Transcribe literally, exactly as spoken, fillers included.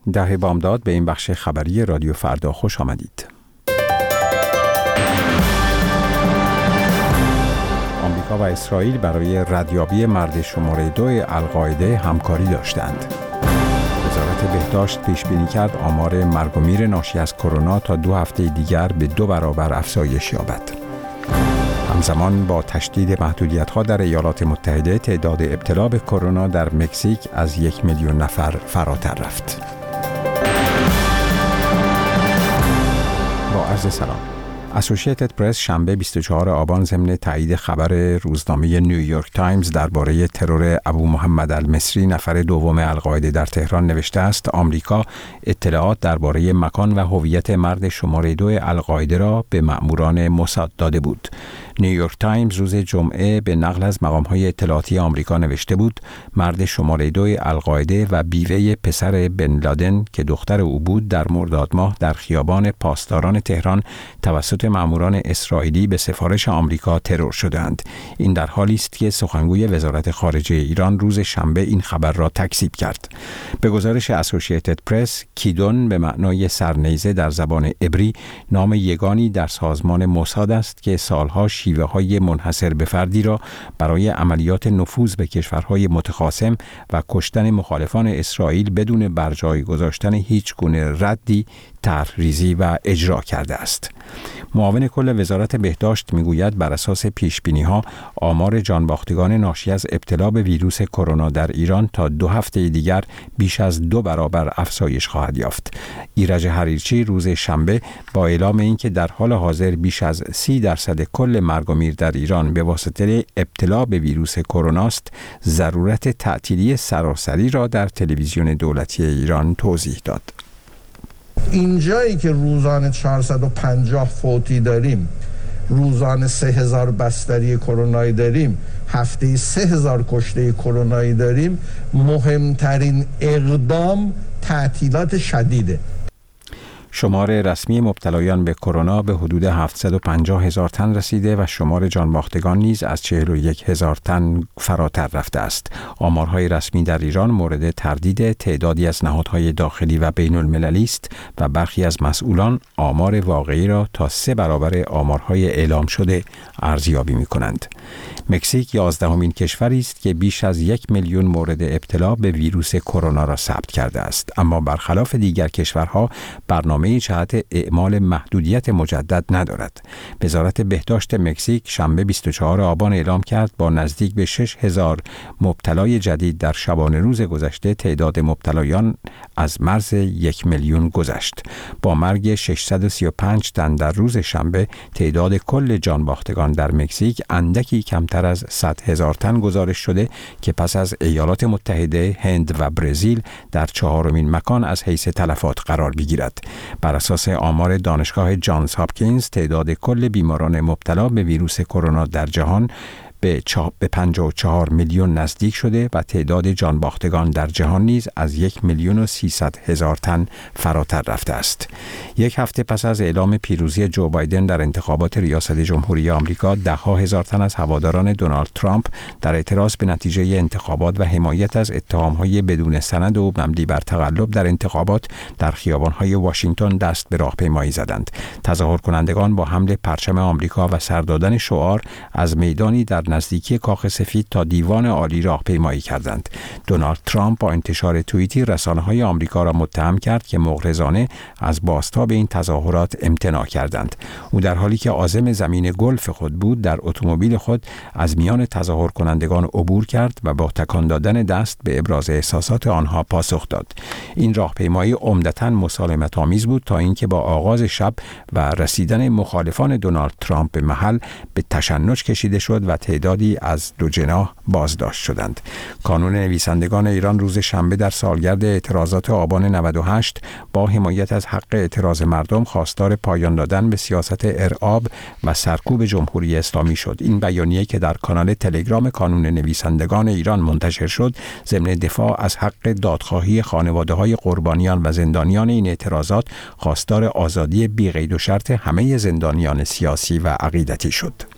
ده بامداد به این بخش خبری رادیو فردا خوش آمدید. آمریکا و اسرائیل برای ردیابی مرد شماره دو القاعده همکاری داشتند. وزارت بهداشت پیش بینی کرد آمار مرگ و میر ناشی از کرونا تا دو هفته دیگر به دو برابر افزایش یابد. همزمان با تشدید محدودیت‌ها در ایالات متحده تعداد ابتلا به کرونا در مکزیک از یک میلیون نفر فراتر رفت. با عرض سلام. اسوسییتد پرس شنبه بیست و چهارم آبان ضمن تایید خبر روزنامه نیویورک تایمز درباره ترور ابو محمد المصری نفر دوم القاعده در تهران نوشته است آمریکا اطلاعات درباره مکان و هویت مرد شماره دو القاعده را به مأموران موساد داده بود. نیویورک تایمز روز جمعه به نقل از مقام‌های اطلاعاتی آمریکا نوشته بود مرد شماره دو القاعده و بیوه پسر بن لادن که دختر او بود در مرداد ماه در خیابان پاسداران تهران توسط مأموران اسرائیلی به سفارش آمریکا ترور شدند. این در حالی است که سخنگوی وزارت خارجه ایران روز شنبه این خبر را تکذیب کرد. به گزارش اسوسییتد پرس، کیدون به معنای سرنیزه در زبان عبری نام یگانی در سازمان موساد است که سالها شیوه های منحصر به فردی را برای عملیات نفوذ به کشورهای متخاصم و کشتن مخالفان اسرائیل بدون برجای گذاشتن هیچ گونه ردی طرح‌ریزی و اجرا کرده است. معاون کل وزارت بهداشت میگوید بر اساس پیش‌بینی‌ها آمار جانباختگان ناشی از ابتلا به ویروس کرونا در ایران تا دو هفته دیگر بیش از دو برابر افزایش خواهد یافت. ایرج حریرچی روز شنبه با اعلام اینکه در حال حاضر بیش از سی درصد کل مرگ و میر در ایران به واسطه ابتلا به ویروس کرونا است، ضرورت تعطیلی سراسری را در تلویزیون دولتی ایران توضیح داد. اینجایی که روزانه چهارصد و پنجاه فوتی داریم، روزانه سه هزار بستری کرونایی داریم، هفته سه هزار کشته کرونایی داریم، مهمترین اقدام تعطیلات شدیده. شمار رسمی مبتلایان به کرونا به حدود هفتصد و پنجاه هزار تن رسیده و شمار جانباختگان نیز از چهل و یک هزار تن فراتر رفته است. آمارهای رسمی در ایران مورد تردید تعدادی از نهادهای داخلی و بین المللی است و برخی از مسئولان آمار واقعی را تا سه برابر آمارهای اعلام شده ارزیابی می کنند. مکزیک یازدهمین کشوری است که بیش از یک میلیون مورد ابتلا به ویروس کرونا را ثبت کرده است، اما برخلاف دیگر کشورها برنامه جهت اعمال محدودیت مجدد ندارد. وزارت بهداشت مکزیک شنبه بیست و چهارم آبان اعلام کرد با نزدیک به شش هزار مبتلای جدید در شبانه روز گذشته تعداد مبتلایان از مرز یک میلیون گذشت. با مرگ ششصد و سی و پنج تن در روز شنبه تعداد کل جانباختگان در مکزیک اندکی کمتر از صد هزار تن گزارش شده که پس از ایالات متحده، هند و برزیل در چهارمین مکان از حیث تلفات قرار می‌گیرد. بر اساس آمار دانشگاه جانز هاپکینز تعداد کل بیماران مبتلا به ویروس کرونا در جهان به پنجاه و چهار میلیون نزدیک شده و تعداد جانباختگان در جهان نیز از یک میلیون و سیصد هزار تن فراتر رفته است. یک هفته پس از اعلام پیروزی جو بایدن در انتخابات ریاست جمهوری آمریکا، ده ها هزار تن از هواداران دونالد ترامپ در اعتراض به نتیجه انتخابات و حمایت از اتهام‌های بدون سند و مبنی بر تقلب در انتخابات در خیابان‌های واشنگتن دست به راهپیمایی زدند. تظاهر کنندگان با حمل پرچم آمریکا و سر دادن شعار از میدانی در نزدیکی کاخ سفید تا دیوان عالی راهپیمایی کردند. دونالد ترامپ با انتشار توییتی رسانه‌های آمریکا را متهم کرد که مغرضانه از بازتاب این تظاهرات امتناع کردند. او در حالی که عازم زمین گلف خود بود در اتومبیل خود از میان تظاهر کنندگان عبور کرد و با تکان دادن دست به ابراز احساسات آنها پاسخ داد. این راهپیمایی عمدتاً مسالمت‌آمیز بود تا اینکه با آغاز شب و رسیدن مخالفان دونالد ترامپ به محل به تشنج کشیده شد و تعدادی از دو جناح بازداشت شدند. کانون نویسندگان ایران روز شنبه در سالگرد اعتراضات آبان نود و هشت با حمایت از حق اعتراض مردم خواستار پایان دادن به سیاست ارعاب و سرکوب جمهوری اسلامی شد. این بیانیه که در کانال تلگرام کانون نویسندگان ایران منتشر شد، ضمن دفاع از حق دادخواهی خانواده‌های قربانیان و زندانیان این اعتراضات، خواستار آزادی بی قید و شرط همه زندانیان سیاسی و عقیدتی شد.